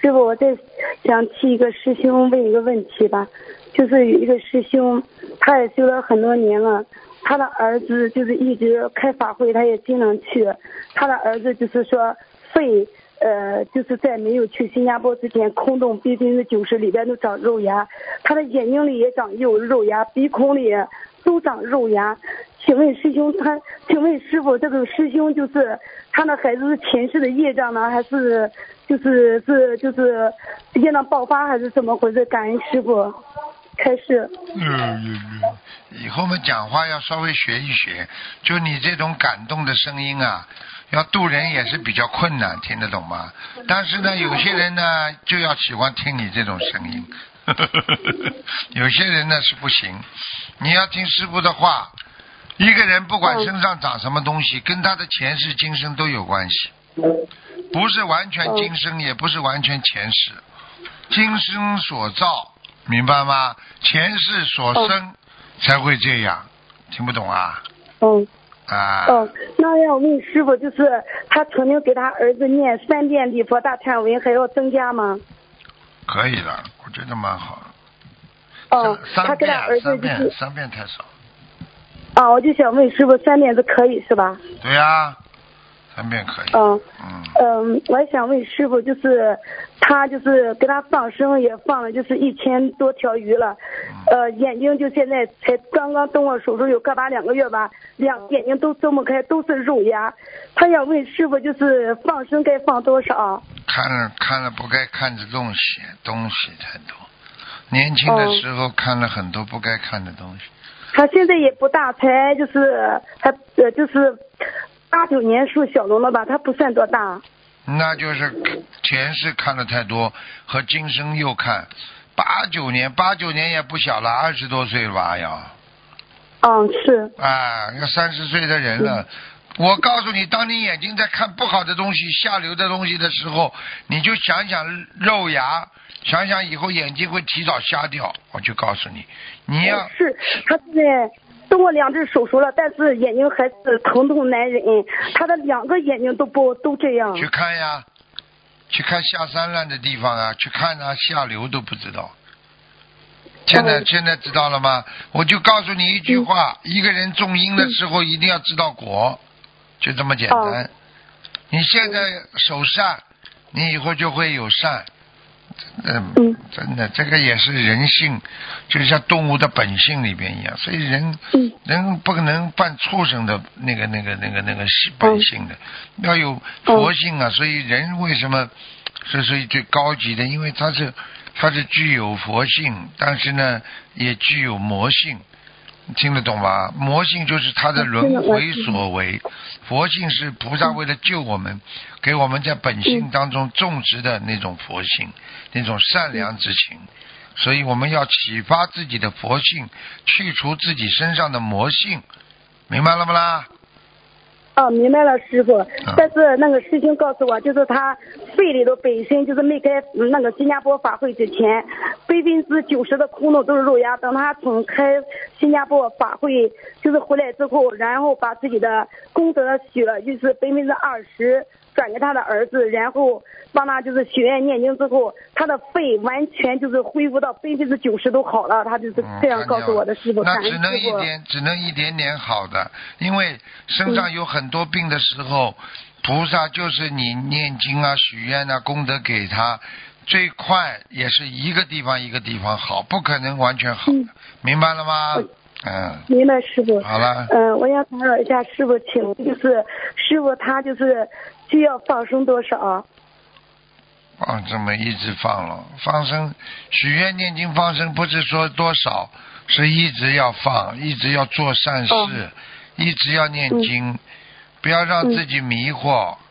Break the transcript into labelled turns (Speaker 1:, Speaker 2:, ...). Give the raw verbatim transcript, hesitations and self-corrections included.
Speaker 1: 师傅，我再想替一个师兄问一个问题吧，就是有一个师兄，他也修了很多年了，他的儿子就是一直开法会，他也经常去。他的儿子就是说肺，呃，就是在没有去新加坡之前，空洞百分之九十里边都长肉芽，他的眼睛里也长有肉芽，鼻孔里都长肉芽。请问师兄，他，请问师傅，这个师兄就是他的孩子是前世的业障呢，还是就是是就是业障爆发，还是怎么回事？感恩师傅开示。
Speaker 2: 嗯嗯嗯，以后嘛讲话要稍微学一学，就你这种感动的声音啊，要渡人也是比较困难，听得懂吗？但是呢，有些人呢就要喜欢听你这种声音，有些人呢是不行。你要听师父的话，一个人不管身上长什么东西，跟他的前世今生都有关系，不是完全今生，也不是完全前世，今生所造，明白吗？前世所生才会这样，听不懂啊？
Speaker 1: 嗯。
Speaker 2: 啊。
Speaker 1: 嗯，那要问师傅，就是他曾经给他儿子念三遍礼佛大忏文，还要增加吗？
Speaker 2: 可以的，我觉得蛮好的。
Speaker 1: 哦，他给他儿子
Speaker 2: 三遍，
Speaker 1: 就是
Speaker 2: 三遍太少。
Speaker 1: 啊，我就想问师傅，三遍是可以是吧？
Speaker 2: 对呀、啊，三遍可以。
Speaker 1: 嗯
Speaker 2: 嗯
Speaker 1: 嗯，我还想问师傅，就是他就是给他放生也放了，就是一千多条鱼了，
Speaker 2: 嗯、
Speaker 1: 呃，眼睛就现在才刚刚动过手术，有个把两个月吧，两眼睛都睁不开，都是肉芽。他想问师傅，就是放生该放多少？
Speaker 2: 看了看了不该看的东西，东西太多。年轻的时候看了很多不该看的东西。
Speaker 1: 他现在也不大，才就是还呃就是八九年属小龙了吧，他不算多大。
Speaker 2: 那就是前世看的太多，和今生又看，八九年八九年也不小了，二十多岁了吧要。
Speaker 1: 嗯，是。
Speaker 2: 啊，要三十岁的人了。我告诉你，当你眼睛在看不好的东西、下流的东西的时候，你就想想肉芽，想想以后眼睛会提早瞎掉。我就告诉你，你要
Speaker 1: 是他现在动过两次手术了，但是眼睛还是疼痛难忍，他的两个眼睛都不都这样。
Speaker 2: 去看呀，去看下三滥的地方啊，去看啊，下流都不知道。现在、嗯、现在知道了吗？我就告诉你一句话：嗯、一个人种因的时候一定要知道果，就这么简单。哦、你现在守善，你以后就会有善。嗯，
Speaker 1: 嗯
Speaker 2: 真的，这个也是人性，就像动物的本性里边一样。所以人，
Speaker 1: 嗯、
Speaker 2: 人不可能犯畜生的那个、那个、那个、那个本性的，嗯、要有佛性啊。所以人为什么是属于最高级的？因为他是。它是具有佛性，但是呢，也具有魔性，听得懂吗？魔性就是它的轮回所为，佛性是菩萨为了救我们，给我们在本性当中种植的那种佛性，那种善良之情。所以我们要启发自己的佛性，去除自己身上的魔性，明白了不啦？
Speaker 1: 哦，明白了，师傅。但是那个师兄告诉我，就是他肺里头本身就是没开那个新加坡法会之前，百分之九十的空洞都是肉芽。等他从开新加坡法会就是回来之后，然后把自己的功德许了，就是百分之二十转给他的儿子，然后帮他就是许愿念经之后，他的肺完全就是恢复到百分之九十都好了。他就是这样告诉我的，师傅。
Speaker 2: 那只能一点，只能一点点好的，因为身上有很多病的时候，嗯、菩萨就是你念经啊、许愿啊、功德给他，最快也是一个地方一个地方好，不可能完全好的，嗯、明白了吗？嗯，
Speaker 1: 明白，师傅。
Speaker 2: 好了。
Speaker 1: 嗯，我想打扰一下师傅，请就是师傅他就是需要放生多少？
Speaker 2: 放这么一直放了，放生许愿念经放生不是说多少，是一直要放，一直要做善事，哦、一直要念经，嗯、不要让自己迷惑。嗯、